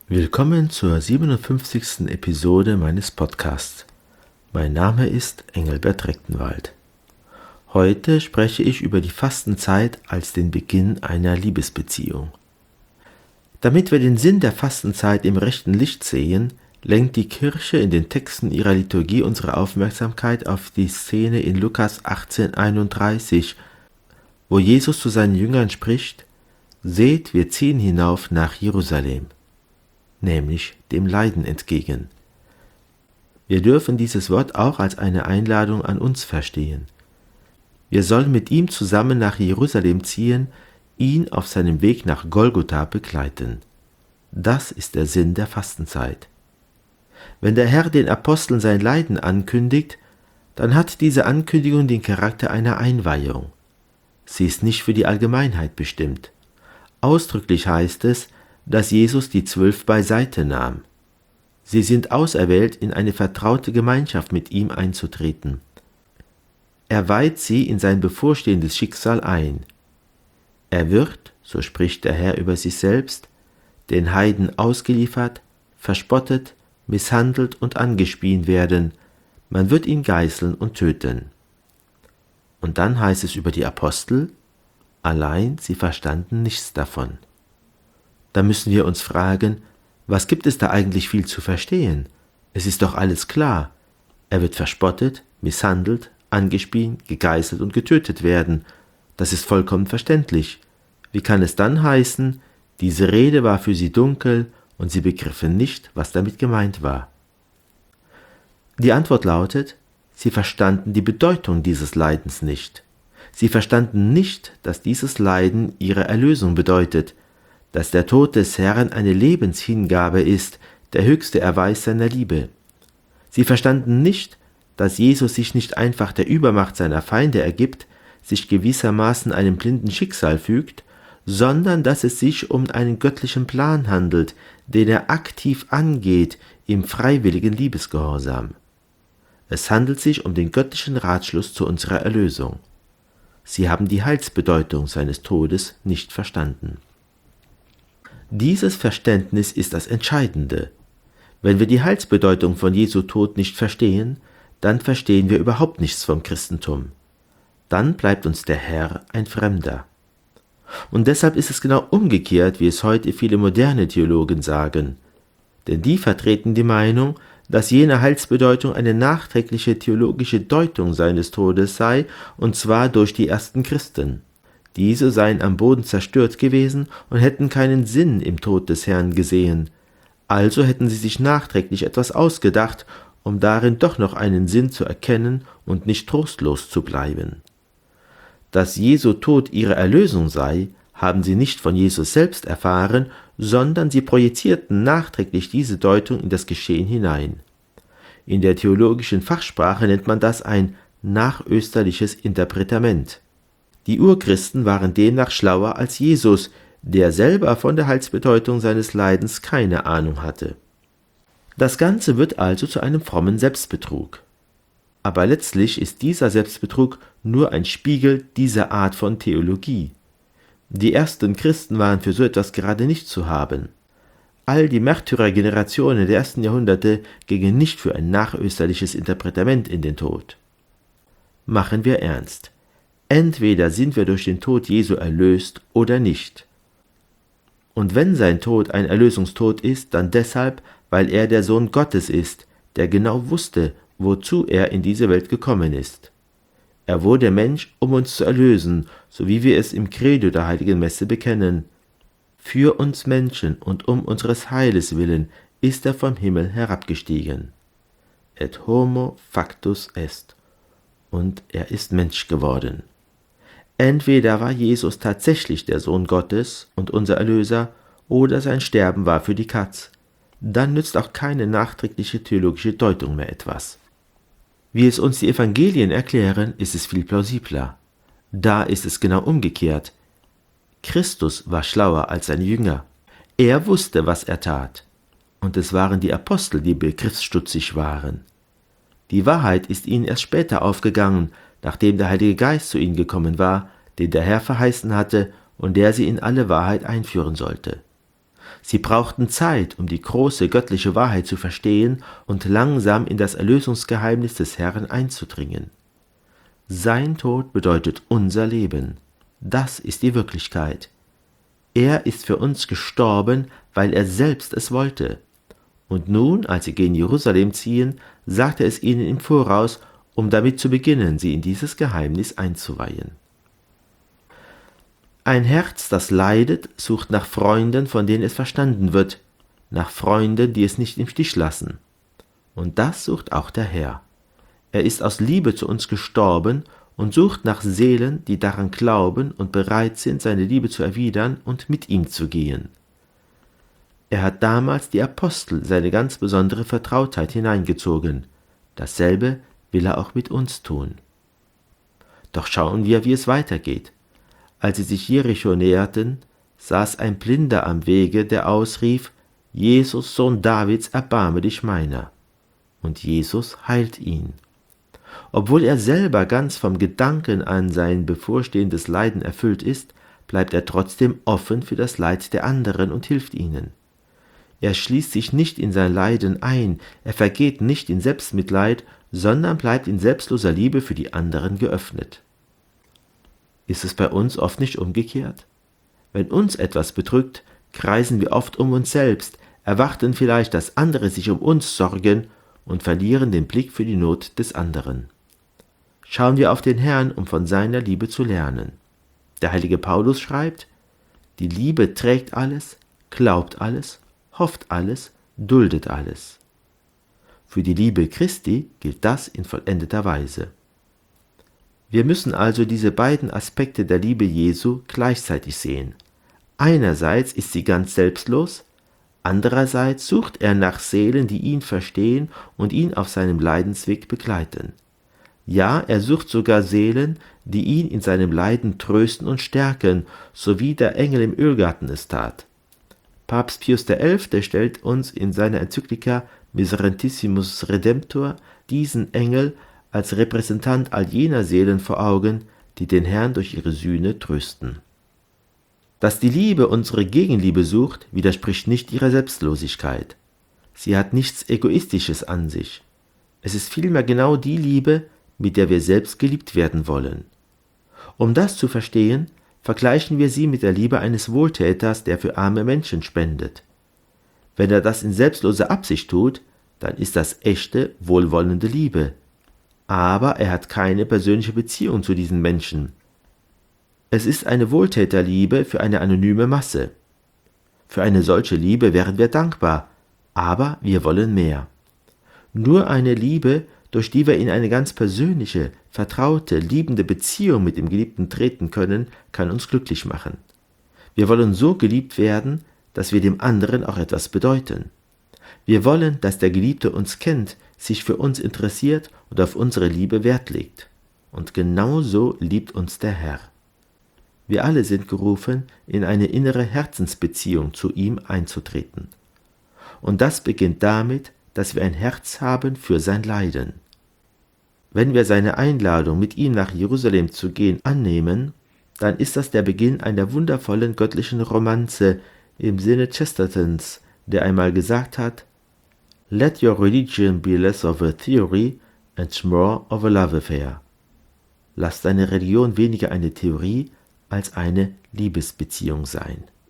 Willkommen zur 57. Episode meines Podcasts. Mein Name ist Engelbert Rechtenwald. Heute spreche ich über die Fastenzeit als den Beginn einer Liebesbeziehung. Damit wir den Sinn der Fastenzeit im rechten Licht sehen, lenkt die Kirche in den Texten ihrer Liturgie unsere Aufmerksamkeit auf die Szene in Lukas 18,31, wo Jesus zu seinen Jüngern spricht: Seht, wir ziehen hinauf nach Jerusalem, nämlich dem Leiden entgegen. Wir dürfen dieses Wort auch als eine Einladung an uns verstehen. Wir sollen mit ihm zusammen nach Jerusalem ziehen, ihn auf seinem Weg nach Golgotha begleiten. Das ist der Sinn der Fastenzeit. Wenn der Herr den Aposteln sein Leiden ankündigt, dann hat diese Ankündigung den Charakter einer Einweihung. Sie ist nicht für die Allgemeinheit bestimmt. Ausdrücklich heißt es, dass Jesus die 12 beiseite nahm. Sie sind auserwählt, in eine vertraute Gemeinschaft mit ihm einzutreten. Er weiht sie in sein bevorstehendes Schicksal ein. Er wird, so spricht der Herr über sich selbst, den Heiden ausgeliefert, verspottet, misshandelt und angespien werden. Man wird ihn geißeln und töten. Und dann heißt es über die Apostel: Allein sie verstanden nichts davon. Da müssen wir uns fragen, was gibt es da eigentlich viel zu verstehen? Es ist doch alles klar. Er wird verspottet, misshandelt, angespien, gegeißelt und getötet werden. Das ist vollkommen verständlich. Wie kann es dann heißen, diese Rede war für sie dunkel und sie begriffen nicht, was damit gemeint war? Die Antwort lautet: Sie verstanden die Bedeutung dieses Leidens nicht. Sie verstanden nicht, dass dieses Leiden ihre Erlösung bedeutet, dass der Tod des Herrn eine Lebenshingabe ist, der höchste Erweis seiner Liebe. Sie verstanden nicht, dass Jesus sich nicht einfach der Übermacht seiner Feinde ergibt, sich gewissermaßen einem blinden Schicksal fügt, sondern dass es sich um einen göttlichen Plan handelt, den er aktiv angeht im freiwilligen Liebesgehorsam. Es handelt sich um den göttlichen Ratschluss zu unserer Erlösung. Sie haben die Heilsbedeutung seines Todes nicht verstanden. Dieses Verständnis ist das Entscheidende. Wenn wir die Heilsbedeutung von Jesu Tod nicht verstehen, dann verstehen wir überhaupt nichts vom Christentum. Dann bleibt uns der Herr ein Fremder. Und deshalb ist es genau umgekehrt, wie es heute viele moderne Theologen sagen. Denn die vertreten die Meinung, dass jene Heilsbedeutung eine nachträgliche theologische Deutung seines Todes sei, und zwar durch die ersten Christen. Diese seien am Boden zerstört gewesen und hätten keinen Sinn im Tod des Herrn gesehen. Also hätten sie sich nachträglich etwas ausgedacht, um darin doch noch einen Sinn zu erkennen und nicht trostlos zu bleiben. Dass Jesu Tod ihre Erlösung sei, haben sie nicht von Jesus selbst erfahren, sondern sie projizierten nachträglich diese Deutung in das Geschehen hinein. In der theologischen Fachsprache nennt man das ein nachösterliches Interpretament. Die Urchristen waren demnach schlauer als Jesus, der selber von der Heilsbedeutung seines Leidens keine Ahnung hatte. Das Ganze wird also zu einem frommen Selbstbetrug. Aber letztlich ist dieser Selbstbetrug nur ein Spiegel dieser Art von Theologie. Die ersten Christen waren für so etwas gerade nicht zu haben. All die Märtyrergenerationen der ersten Jahrhunderte gingen nicht für ein nachösterliches Interpretament in den Tod. Machen wir ernst. Entweder sind wir durch den Tod Jesu erlöst oder nicht. Und wenn sein Tod ein Erlösungstod ist, dann deshalb, weil er der Sohn Gottes ist, der genau wusste, wozu er in diese Welt gekommen ist. Er wurde Mensch, um uns zu erlösen, so wie wir es im Credo der Heiligen Messe bekennen. Für uns Menschen und um unseres Heiles willen ist er vom Himmel herabgestiegen. Et homo factus est. Und er ist Mensch geworden. Entweder war Jesus tatsächlich der Sohn Gottes und unser Erlöser, oder sein Sterben war für die Katz. Dann nützt auch keine nachträgliche theologische Deutung mehr etwas. Wie es uns die Evangelien erklären, ist es viel plausibler. Da ist es genau umgekehrt. Christus war schlauer als seine Jünger. Er wusste, was er tat. Und es waren die Apostel, die begriffsstutzig waren. Die Wahrheit ist ihnen erst später aufgegangen, nachdem der Heilige Geist zu ihnen gekommen war, den der Herr verheißen hatte und der sie in alle Wahrheit einführen sollte. Sie brauchten Zeit, um die große göttliche Wahrheit zu verstehen und langsam in das Erlösungsgeheimnis des Herrn einzudringen. Sein Tod bedeutet unser Leben. Das ist die Wirklichkeit. Er ist für uns gestorben, weil er selbst es wollte. Und nun, als sie gen Jerusalem ziehen, sagt er es ihnen im Voraus, um damit zu beginnen, sie in dieses Geheimnis einzuweihen. Ein Herz, das leidet, sucht nach Freunden, von denen es verstanden wird, nach Freunden, die es nicht im Stich lassen. Und das sucht auch der Herr. Er ist aus Liebe zu uns gestorben und sucht nach Seelen, die daran glauben und bereit sind, seine Liebe zu erwidern und mit ihm zu gehen. Er hat damals die Apostel seine ganz besondere Vertrautheit hineingezogen. Dasselbe will er auch mit uns tun. Doch schauen wir, wie es weitergeht. Als sie sich Jericho näherten, saß ein Blinder am Wege, der ausrief: Jesus, Sohn Davids, erbarme dich meiner. Und Jesus heilt ihn. Obwohl er selber ganz vom Gedanken an sein bevorstehendes Leiden erfüllt ist, bleibt er trotzdem offen für das Leid der anderen und hilft ihnen. Er schließt sich nicht in sein Leiden ein, er vergeht nicht in Selbstmitleid, sondern bleibt in selbstloser Liebe für die anderen geöffnet. Ist es bei uns oft nicht umgekehrt? Wenn uns etwas bedrückt, kreisen wir oft um uns selbst, erwarten vielleicht, dass andere sich um uns sorgen und verlieren den Blick für die Not des anderen. Schauen wir auf den Herrn, um von seiner Liebe zu lernen. Der heilige Paulus schreibt: Die Liebe trägt alles, glaubt alles, hofft alles, duldet alles. Für die Liebe Christi gilt das in vollendeter Weise. Wir müssen also diese beiden Aspekte der Liebe Jesu gleichzeitig sehen. Einerseits ist sie ganz selbstlos, andererseits sucht er nach Seelen, die ihn verstehen und ihn auf seinem Leidensweg begleiten. Ja, er sucht sogar Seelen, die ihn in seinem Leiden trösten und stärken, so wie der Engel im Ölgarten es tat. Papst Pius XI. Stellt uns in seiner Enzyklika Miserentissimus Redemptor diesen Engel als Repräsentant all jener Seelen vor Augen, die den Herrn durch ihre Sühne trösten. Dass die Liebe unsere Gegenliebe sucht, widerspricht nicht ihrer Selbstlosigkeit. Sie hat nichts Egoistisches an sich. Es ist vielmehr genau die Liebe, mit der wir selbst geliebt werden wollen. Um das zu verstehen, vergleichen wir sie mit der Liebe eines Wohltäters, der für arme Menschen spendet. Wenn er das in selbstloser Absicht tut, dann ist das echte, wohlwollende Liebe. Aber er hat keine persönliche Beziehung zu diesen Menschen. Es ist eine Wohltäterliebe für eine anonyme Masse. Für eine solche Liebe wären wir dankbar, aber wir wollen mehr. Nur eine Liebe, durch die wir in eine ganz persönliche, vertraute, liebende Beziehung mit dem Geliebten treten können, kann uns glücklich machen. Wir wollen so geliebt werden, dass wir dem anderen auch etwas bedeuten. Wir wollen, dass der Geliebte uns kennt, sich für uns interessiert und auf unsere Liebe Wert legt. Und genau so liebt uns der Herr. Wir alle sind gerufen, in eine innere Herzensbeziehung zu ihm einzutreten. Und das beginnt damit, dass wir ein Herz haben für sein Leiden. Wenn wir seine Einladung, mit ihm nach Jerusalem zu gehen, annehmen, dann ist das der Beginn einer wundervollen göttlichen Romanze im Sinne Chestertons, der einmal gesagt hat: Let your religion be less of a theory and more of a love affair. Lass deine Religion weniger eine Theorie als eine Liebesbeziehung sein.